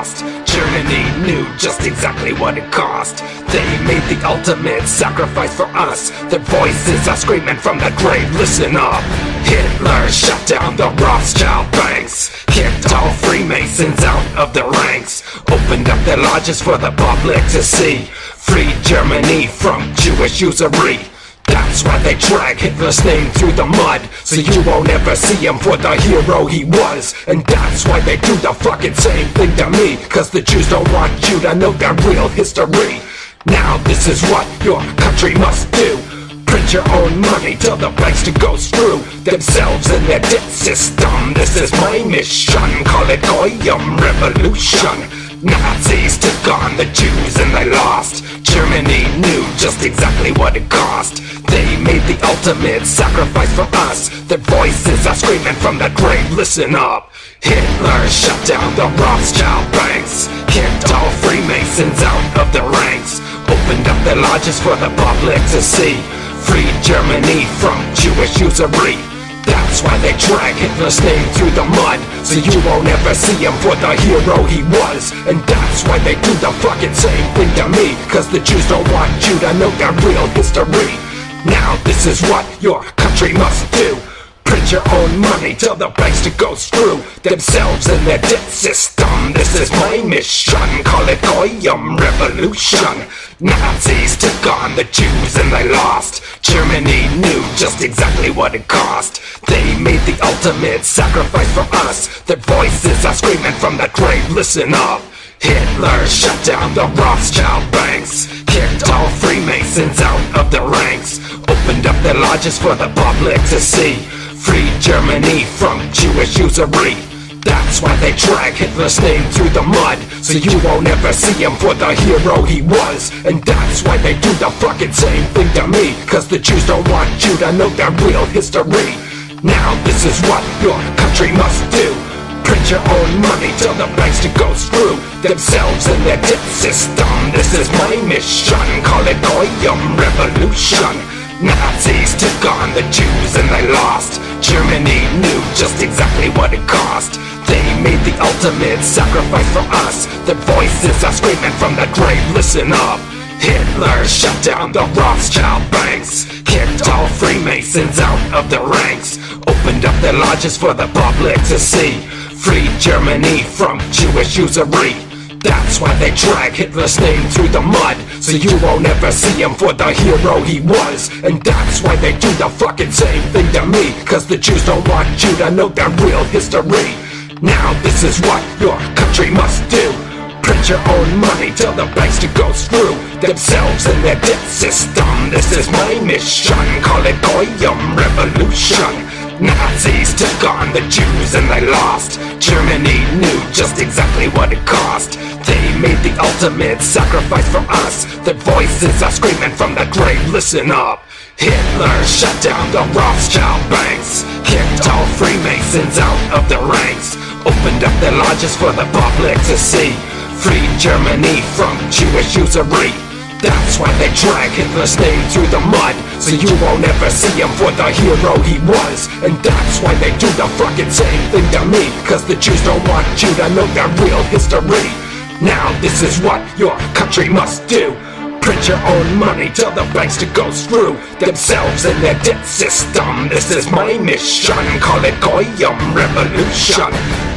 lost. Germany knew just exactly what it cost. They made the ultimate sacrifice for us. Their voices are screaming from the grave, listen up. Hitler shut down the Rothschild banks, kicked all Freemasons out of the ranks, opened up their lodges for the public to see, freed Germany from Jewish usury. That's why they drag Hitler's name through the mud, so you won't ever see him for the hero he was. And that's why they do the fucking same thing to me, cause the Jews don't want you to know their real history. Now this is what your country must do: print your own money, tell the banks to go screw themselves and their debt system. This is my mission, call it Goyim Revolution. Nazis took on the Jews and they lost. Germany knew just exactly what it cost. They made the ultimate sacrifice for us. Their voices are screaming from the grave, listen up. Hitler shut down the Rothschild banks, kicked all Freemasons out of their ranks, opened up their lodges for the public to see, freed Germany from Jewish usury. That's why they drag Hitler's name through the mud, so you won't ever see him for the hero he was. And that's why they do the fucking same thing to me, cause the Jews don't want you to know their real history. Now this is what your country must do: print your own money, tell the banks to go screw themselves and their debt system. This is my mission, call it Goyim Revolution. Nazis took on the Jews and they lost. Germany knew just exactly what it cost. They made the ultimate sacrifice for us. Their voices are screaming from the grave, listen up. Hitler shut down the Rothschild banks, kicked all Freemasons out of their ranks, opened up their lodges for the public to see, freed Germany from Jewish usury. That's why they drag Hitler's name through the mud, so you won't ever see him for the hero he was. And that's why they do the fucking same thing to me, cause the Jews don't want you to know their real history. Now this is what your country must do: print your own money, tell the banks to go screw themselves and their debt system. This is my mission, call it Goyim Revolution. Nazis took on the Jews and they lost. Germany knew just exactly what it cost. They made the ultimate sacrifice for us. Their voices are screaming from the grave, listen up. Hitler shut down the Rothschild banks, kicked all Freemasons out of their ranks, opened up their lodges for the public to see, freed Germany from Jewish usury. That's why they drag Hitler's name through the mud, so you won't ever see him for the hero he was. And that's why they do the fucking same thing to me, cause the Jews don't want you to know their real history. Now this is what your country must do: print your own money, tell the banks to go screw themselves and their debt system. This is my mission, call it Goyim Revolution. Nazis took on the Jews and they lost. Germany knew just exactly what it cost. They made the ultimate sacrifice for us. Their voices are screaming from the grave, listen up. Hitler shut down the Rothschild banks, kicked all Freemasons out of their ranks, opened up their lodges for the public to see, freed Germany from Jewish usury. That's why they drag Hitler's name through the mud, so you won't ever see him for the hero he was. And that's why they do the fucking same thing to me, cause the Jews don't want you to know their real history. Now this is what your country must do: print your own money, tell the banks to go screw themselves and their debt system. This is my mission, call it Goyim Revolution.